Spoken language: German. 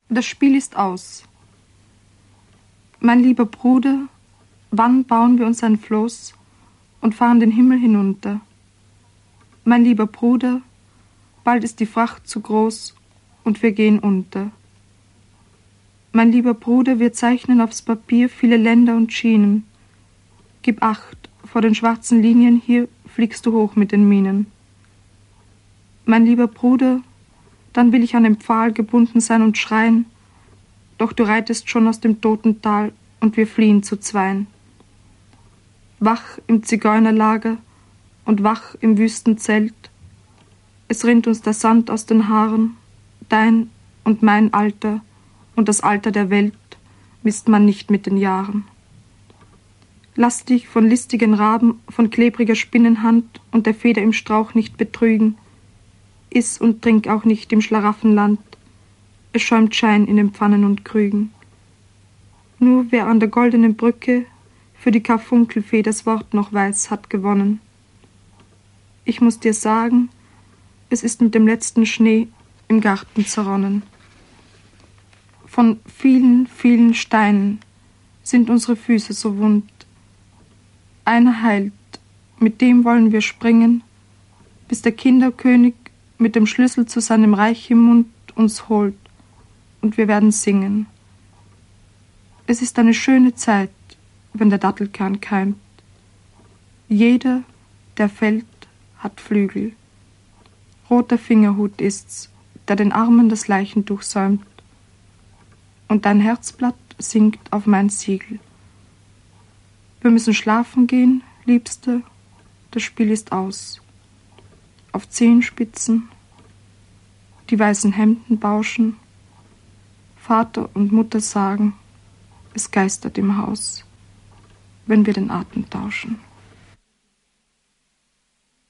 Das Spiel ist aus. Mein lieber Bruder, wann bauen wir uns ein Floß und fahren den Himmel hinunter? Mein lieber Bruder, bald ist die Fracht zu groß und wir gehen unter. Mein lieber Bruder, wir zeichnen aufs Papier viele Länder und Schienen. Gib acht, vor den schwarzen Linien hier fliegst du hoch mit den Minen. Mein lieber Bruder, dann will ich an den Pfahl gebunden sein und schreien, doch du reitest schon aus dem Totental und wir fliehen zu zweien. Wach im Zigeunerlager und wach im Wüstenzelt, es rinnt uns der Sand aus den Haaren, dein und mein Alter und das Alter der Welt misst man nicht mit den Jahren. Lass dich von listigen Raben, von klebriger Spinnenhand und der Feder im Strauch nicht betrügen, iss und trink auch nicht im Schlaraffenland, es schäumt Schein in den Pfannen und Krügen. Nur wer an der goldenen Brücke für die Karfunkelfee das Wort noch weiß, hat gewonnen. Ich muß dir sagen, es ist mit dem letzten Schnee im Garten zerronnen. Von vielen, vielen Steinen sind unsere Füße so wund. Einer heilt, mit dem wollen wir springen, bis der Kinderkönig mit dem Schlüssel zu seinem Reich im Mund uns holt, und wir werden singen. Es ist eine schöne Zeit, wenn der Dattelkern keimt. Jeder, der fällt, hat Flügel. Roter Fingerhut ist's, der den Armen das Leichentuch säumt. Und dein Herzblatt sinkt auf mein Siegel. Wir müssen schlafen gehen, Liebste, das Spiel ist aus. Auf Zehenspitzen, die weißen Hemden bauschen, Vater und Mutter sagen, es geistert im Haus, wenn wir den Atem tauschen.